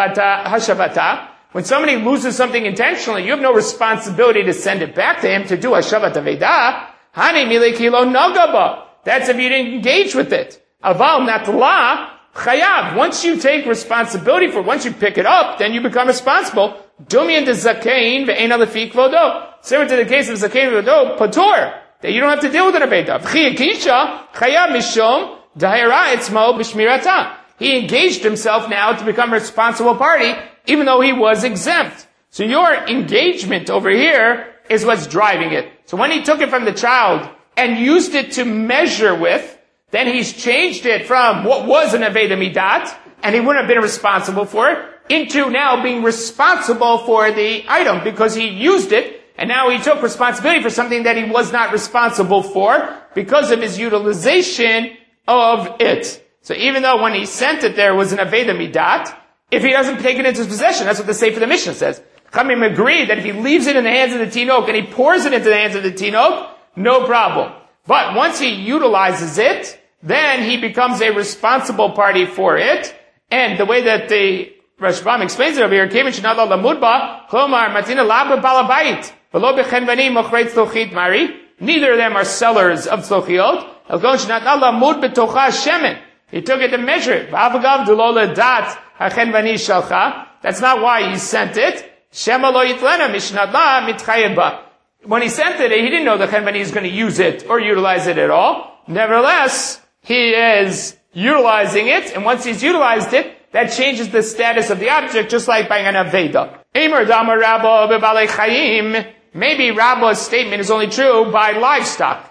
hashavata. When somebody loses something intentionally, you have no responsibility to send it back to him to do hashavat aveda. Hani miliki lo nagaba. That's if you didn't engage with it. Aval natla chayav. Once you take responsibility for it, once you pick it up, then you become responsible. Dumian de zakein ve'ena lefi kvodo. Similar to the case of zakein kvodo, patur. That you don't have to deal with an aveda. V'chiyakisha chayav mishom dahira etzmo b'shmirata. He engaged himself now to become a responsible party, even though he was exempt. So your engagement over here is what's driving it. So when he took it from the child and used it to measure with, then he's changed it from what was an Aveda Midat, and he wouldn't have been responsible for it, into now being responsible for the item, because he used it, and now he took responsibility for something that he was not responsible for, because of his utilization of it. So even though when he sent it there was an Aveda Midat, if he doesn't take it into his possession, that's what the Sefer of the Mishnah says. Chamim agree that if he leaves it in the hands of the Tinok and he pours it into the hands of the Tinok, no problem. But once he utilizes it, then he becomes a responsible party for it. And the way that the Rashbam explains it over here, Kevin Shnat La Lamudba, Chlomar Matina Laba Balabait, Velo Bechenvani Mochret Tzlochit Mari. Neither of them are sellers of tzlochiot. Elgon Shnat La Lamud Betocha Shemen. He took it to measure it. V'avagav Dulola Dat HaChenvani Shalcha. That's not why he sent it. Shema Lo Yitlena Mishnat La Mitchayeba. When he sent it, he didn't know the Chenvani is going to use it or utilize it at all. Nevertheless, he is utilizing it, and once he's utilized it, that changes the status of the object, just like by an Aveda. Eimer Dama Rabba Bebalei Chayim. Maybe Rabba's statement is only true by livestock.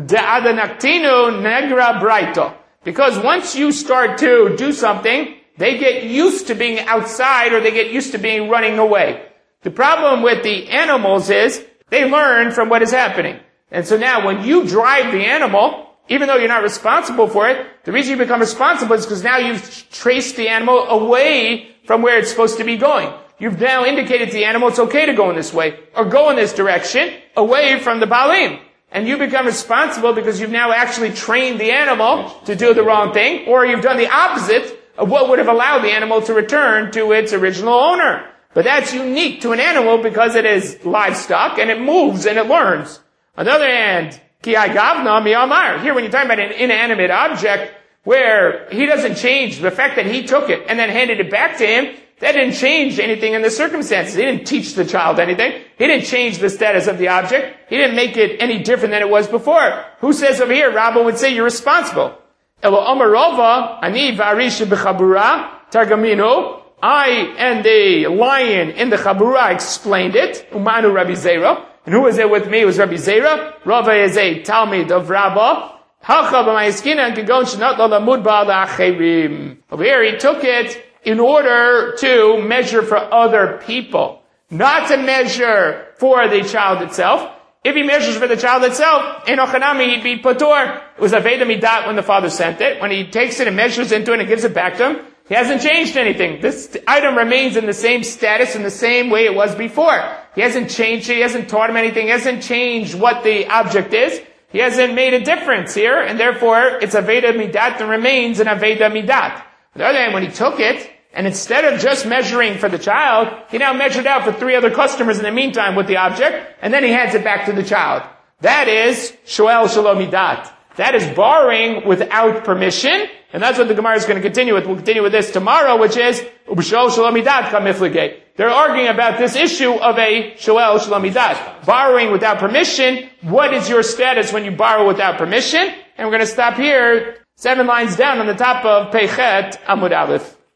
De'adanaktinu negra braito. Because once you start to do something, they get used to being outside or they get used to being running away. The problem with the animals is they learn from what is happening. And so now when you drive the animal, even though you're not responsible for it, the reason you become responsible is because now you've traced the animal away from where it's supposed to be going. You've now indicated to the animal it's okay to go in this way, or go in this direction, away from the Baalim. And you become responsible because you've now actually trained the animal to do the wrong thing, or you've done the opposite of what would have allowed the animal to return to its original owner. But that's unique to an animal because it is livestock, and it moves and it learns. On the other hand, Ki agavna miyamar. Here, when you're talking about an inanimate object, where he doesn't change the fact that he took it and then handed it back to him, that didn't change anything in the circumstances. He didn't teach the child anything. He didn't change the status of the object. He didn't make it any different than it was before. Who says over here, Rabba would say you're responsible? Elo omarova, ani varish b'chabura, targamino. I and the lion in the chabura explained it. Umanu Rabbi Zera. And who was there with me? It was Rabbi Zera. Rava is a Talmud of Rabba. Over here, he took it in order to measure for other people, not to measure for the child itself. If he measures for the child itself, in Ochanami, he'd be Patur. It was Aveda Midat when the father sent it. When he takes it and measures into it and gives it back to him, he hasn't changed anything. This item remains in the same status, in the same way it was before. He hasn't changed it. He hasn't taught him anything. He hasn't changed what the object is. He hasn't made a difference here, and therefore it's Aveda Midat and remains an Aveda Midat. On the other hand, when he took it, and instead of just measuring for the child, he now measured out for three other customers in the meantime with the object, and then he hands it back to the child. That is Shoel Shalom Midat. That is borrowing without permission, and that's what the Gemara is going to continue with. We'll continue with this tomorrow, which is Ubshol Shalom Midat Kamiflige. They're arguing about this issue of a Shoel Shalom Midat. Borrowing without permission. What is your status when you borrow without permission? And we're going to stop here, seven lines down on the top of Peichet Amud Aleph.